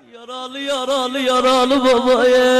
Yaralı yaralı yaralı babaya.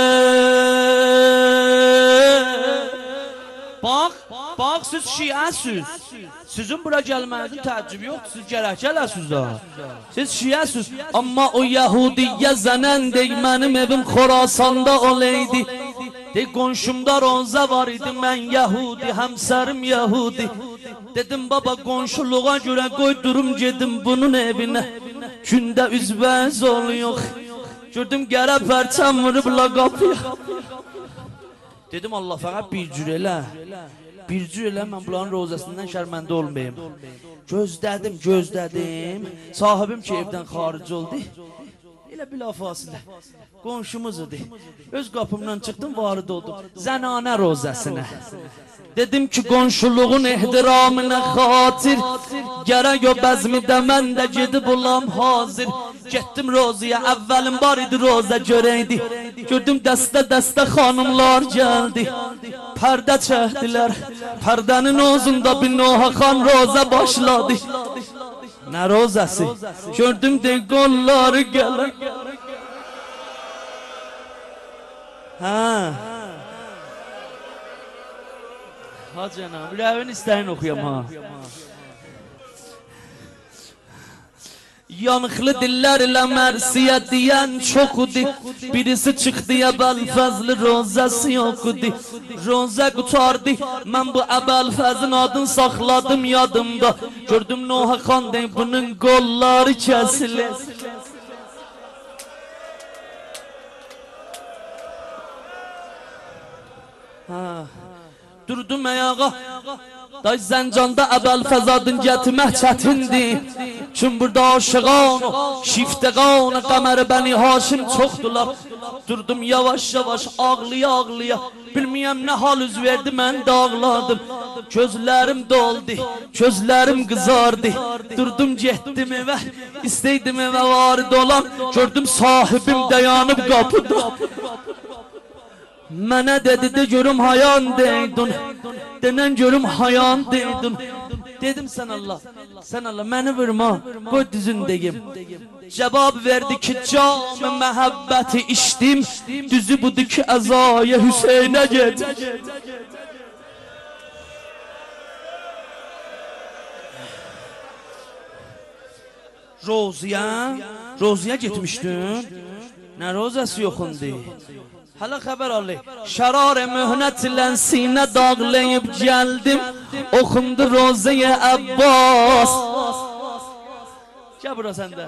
Bak siz şiəsiz. Sizin bura gəlmənizin təəccübü yoxdur. Siz gərəkələsiz da. Siz şiəsiz. Amma o Yahudiyə zənən dey mənim evim Xorasanda olaydı. Dey qonşumda roza var idi, mən Yahudi, həmsərim Yahudi. Dedim baba qonşuluğa görə qoydurum gedim bunun evinə. Gündə üzbəz oluyor. Gördüm qərə pərçəm vurubla qapıya. Dedim Allah fəqət bir cür elə. Bir cür elə mən bunların rozasından şərməndə olmayayım. Gözlədim. Sahibim ki evdən xaric oldu. Elə bilafasilə qonşumuz idi. Öz qapımdan çıxdım, varid oldum zənanə rozasına. Dedim ki qonşuluğun ehtiramına xatir gərək o bəzmidə mən də gedib olam hazır. Getdim rozaya, əvvəlim var idi roza görəydi. Gördüm dəstə xanımlar gəldi. Pərdə çəkdilər, pərdənin özündə bir Nohaxan roza başladı. Nə rozası? Gördüm de qolları gəlir. Ha canım, bir evin istəyin oxuyam ha. Yanıqlı dillərlə mərsiyə deyən çoxudu. Birisi çıxdı Əbəlfəzli rozası yoxudu. Roza qutardı, mən bu Əbəlfəzin adını saxladım yadımda. Gördüm Nohaxan deyim bunun qolları kəsilir. Durdum ayağa. Day Zəncanda Əbəlfəzadın gətirmək çətindir. Çünki burada aşıqan, şiftəqan, Qəmər Bəni Haşim çoxdular. Durdum yavaş yavaş ağlaya. Bilməyəm nə hal üz verdi, mən də ağladım. Gözlərim doldu, gözlərim qızardı. Durdum getdim evə, istəydim evə varid olan. Gördüm sahibim dayanıb qapıda. Mənə dedi de görüm hayan deydin. Denən görüm hayan deydin. Dedim sən Allah məni vurma, qoy düzün deyim. Cevab verdi ki cam-ı məhəbbəti içdim. Düzü budur ki əzaya Hüseynə get. Rozaya getmişdin. Nə rozası yoxundu? Hala xəbər alır. Şərar möhnətlə sinə dağlayıb gəldim. Oxundu Rozaya Əbbas. Gəl bura səndə.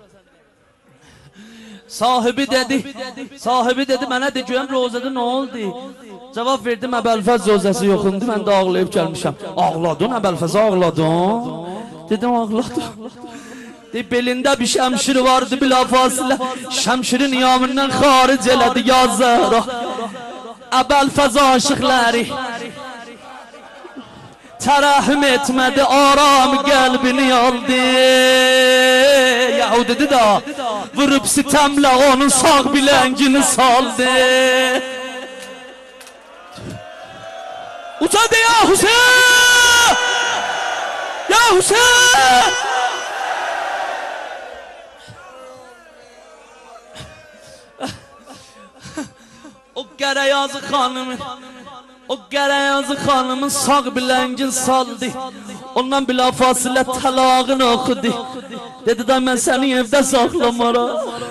Sahibi dedi mənə de görəm rozada nə oldu? Cavab verdim Əbəlfəz rozası yoxundu, mən də ağlayıb gəlmişəm. Ağladın Əbəlfəz, ağladın? Dedim ağladım. Belində bir şəmşir vardı bilafasilə. Şəmşirin yamından xaric elədi ya Zəhra. Əbəlfəz aşıqları tərəhüm etmədi, aram qəlbini aldı. Yahudidir da vurub sitəmlə onun sağ biləngini saldı. Ucadı ya Hüseyin! Ya Hüseyin! O qərəyazı xanımın sağ biləngin saldı. Ondan bilafasilə təlağını oxudu. Dedi da mən səni evdə saxlamaram.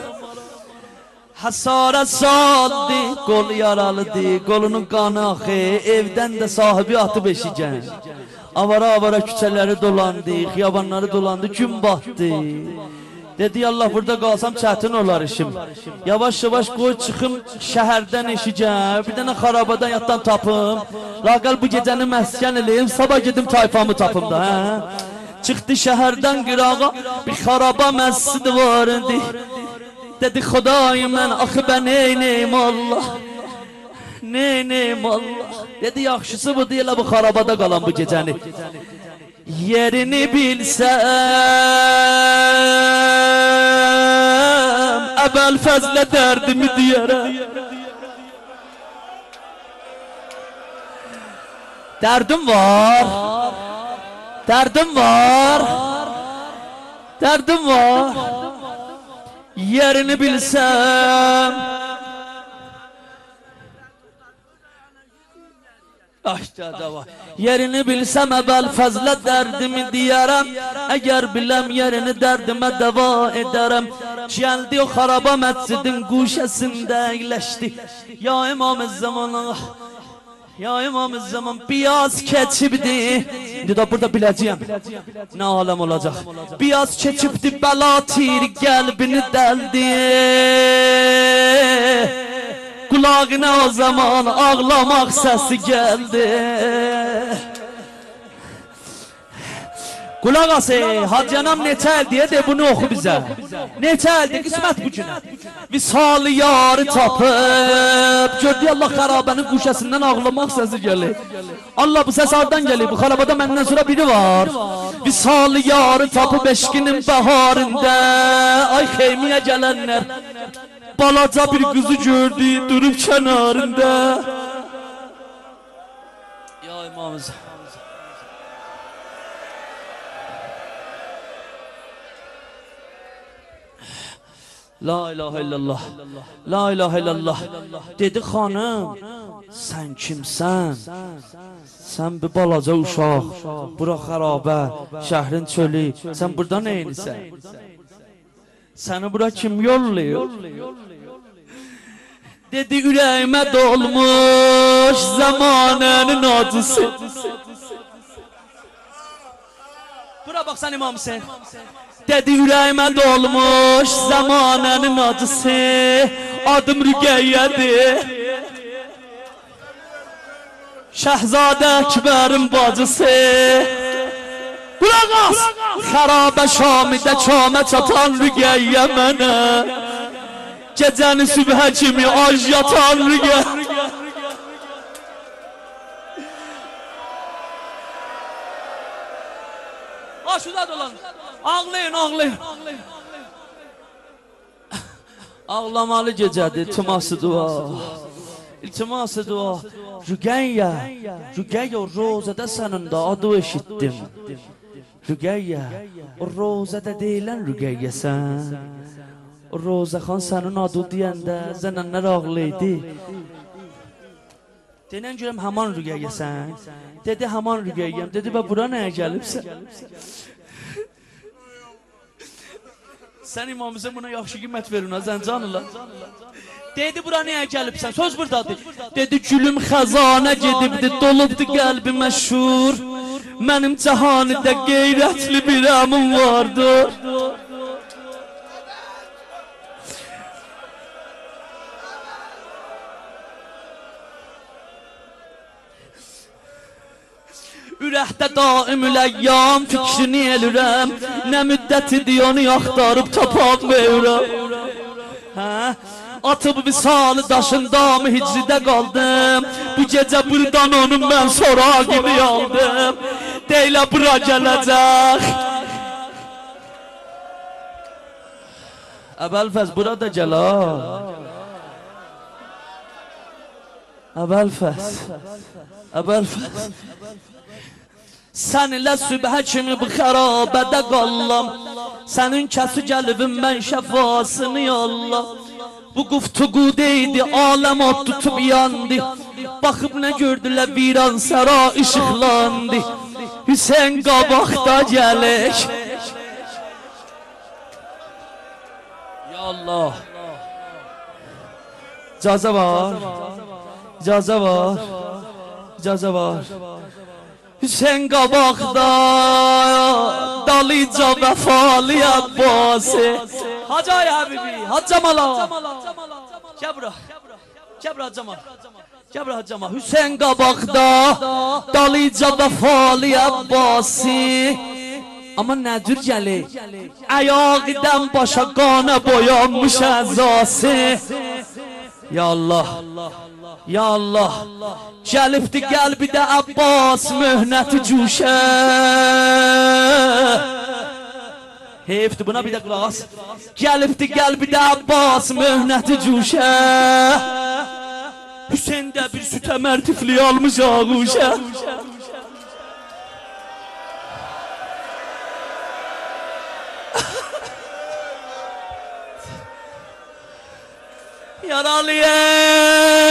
Həsarət saldı, qol yaralıdır, qolunun qanı axı. Evdən də sahibi atıb eşigən. Avara küçələri dolandı, xiyabanları dolandı, gün batdı. Dedi Allah burada qalsam çətin olar işim. Yavaş qoy çıxım şəhərdən eşicəm. Bir dənə xarabadan yatdan tapım. Laqal bu gecəni məskən eləyim. Sabah gedim tayfamı tapım da. Çıxdı şəhərdən qırağa bir xaraba məscid var idi. Dedi Xudayım mən axı bən neynəyim Allah. Neynəyim Allah. Dedi yaxşısı bu deyilə bu xarabada qalan bu gecəni. Yerini bilsəm Əbəlfəzlə dərdimi deyərəm. Derdim var. yerini bilsem. Yerini bilsem evvel fazla derdimi diyerem. Eğer bilem yerini derdime deva ederem. Geldi o haraba mescidin guşesinde iyileşti. Ya İmam-ı Zaman, ya İmam-ı Zaman biraz keçibdi. Dedi burada bileceğim ne alem olacak. Biraz keçibdi, bela tir kalbini deldi. Kulağına o zaman ağlamak sesi geldi. Kulak ası, Haccanam neçə el diye de bunu oku bize. Neçə eldi qismət bu günə. Visal yarı tapıp gördü Allah xarabənin quşəsindən ağlamaq səsi gəlir. Allah bu səs hardan gəlir? Bu xarabada məndən sonra biri var. Visal yarı tapıp eşkinin baharında. Ay xeymiyə gələnlər balaca bir kızı gördü durup kenarında. Ya İmam-ı La ilahe illallah, la ilahe illallah. Dedi hanım, sen kimsen? Sen bir balaca uşaq, bura xarabə, şəhrin çölü. Sen burada neyinsən? Seni bura kim yolluyor? Dedi yüreğime dolmuş zamanının acısı. Bura bak sen İmam Hüseyin. Dedi yüreğime dolmuş zamanının acısı. Adım Rüqeyye'dir. Şehzade Ekber'in bacısı. Kulak as! Xarabə Şamidə çamə çatan Rüqeyyə mənə. Gecəni sübhə kimi ac yatan Rüqeyyə. Aşuda dolan. Ağlayın, ağlayın. Ağlamalı gecədir, iltiması dua. İltiması dua. Rüqeyyə, Rüqeyyə o rozədə sənin də adı eşitdim. Rüqeyyə, o rozədə deyilən Rüqeyyəsən. O Rozəxan sənin adı deyəndə zənənlər ağlaydı. Denən görəm həman Rüqeyyəsən. Dedi həman Rüqeyyəm. Dedi bə bura nəyə gəlibsən? Sən imamımıza buna yaxşı qiymət verin ha Zəncanlılar. Dedi bura nəyə gəlibsən? Söz buradadır. Dedi gülüm xəzanə gedibdi, dolubdu qəlbimə şur. Mənim cahanidə qeyrətli bir əmim vardır. Ürəkdə daimül əyyam fikrini elürəm. Nə müddətidir onu axtarıb tapamıyorum. Atıb visalı daşın damı hicridə qaldım. Bu gecə buradan onun mən sorağını aldım. Deylə bura gələcək. Əbəlfəz burada gəl ha. Əbəlfəz. Əbəlfəz. Sən ilə sübhə kimi bu xərabədə qallam. Sənin kəsi gəlibim mən şəfasını yollam. Bu quftuqudeydi aləm od tutub yandı. Baxıb nə gördülər viran səra işıqlandı. Hüseyin qabaqda gəlik. Ya Allah. İcazə var. İcazə var. İcazə var. Hüseyin qabaqda dalıca vəfalı Abbasi. Hacay Həbibi, Haccamala. Gəl bura. Gəl bura Haccamal. Gəl bura Haccamal. Hüseyin qabaqda dalıca vəfalı Abbasi. Amma nə cür gəlir? Ayağıdan başa qana boyanmış əzası. Ya Allah. Ya Allah, gəlibdi qəlbidə Abbas möhnəti cuşə. Heyfdir buna bir də qulaq as. Gəlibdi qəlbidə Abbas möhnəti cuşə. Hüseyin də bir süt əmər tifli almış ağuşə. Yaralıyam.